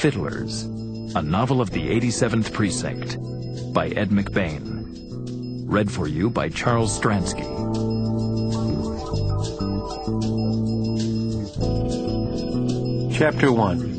Fiddlers, a novel of the 87th Precinct, by Ed McBain. Read for you by Charles Stransky. Chapter 1.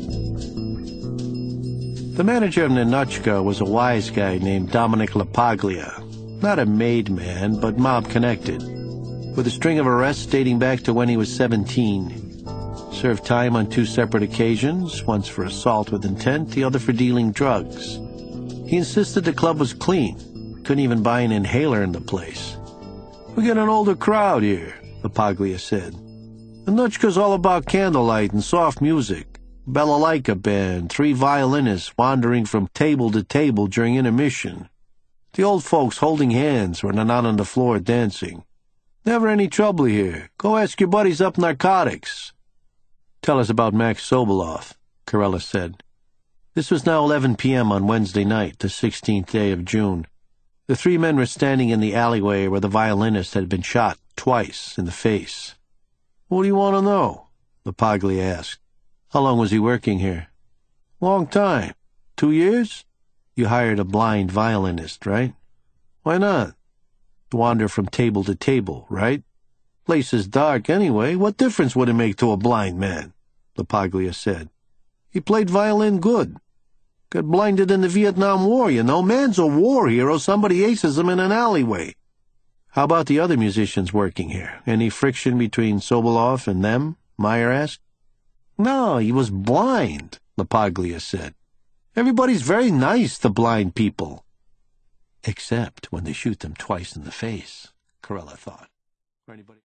The manager of Ninotchka was a wise guy named Dominic LaPaglia. Not a made man, but mob-connected. With a string of arrests dating back to when he was 17. Served time on 2 separate occasions, once for assault with intent, the other for dealing drugs. He insisted the club was clean. Couldn't even buy an inhaler in the place. "We get an older crowd here," LaPaglia said. "Ninotchka's all about candlelight and soft music. Balalaika band, 3 violinists wandering from table to table during intermission. The old folks holding hands when they're not on the floor dancing. Never any trouble here. Go ask your buddies up Narcotics." "Tell us about Max Sobolov," Corella said. This was now 11 p.m. on Wednesday night, the 16th day of June. The 3 men were standing in the alleyway where the violinist had been shot twice in the face. "What do you want to know?" LaPaglia asked. "How long was he working here?" "Long time. 2 years? You hired a blind violinist, right?" "Why not?" "Wander from table to table, right?" "Place is dark anyway. What difference would it make to a blind man?" LaPaglia said. "He played violin good. Got blinded in the Vietnam War, you know. Man's a war hero. Somebody aces him in an alleyway." "How about the other musicians working here? Any friction between Sobolov and them?" Meyer asked. "No, he was blind," LaPaglia said. "Everybody's very nice, the blind people." "Except when they shoot them twice in the face," Corella thought.